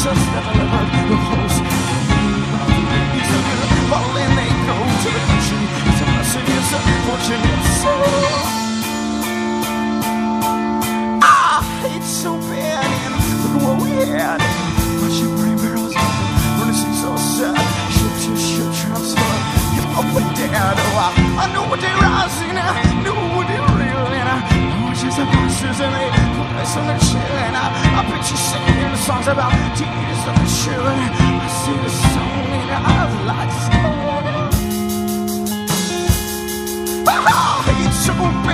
just never delivered the host. Falling, they go to the country. It's a blessing, it's a fortune, it's so. I hate so bad, and look what we had. Watching rain barrels open, running seems so sad. Ship to ship transfer, you're up and down. Oh, I know what they're rising, I know what they're real, and I know it's just the monsters, and they put us on the chill. And I picture singing songs about teenagers of the children. I see the song in the eyes like smoke. I hate so bad.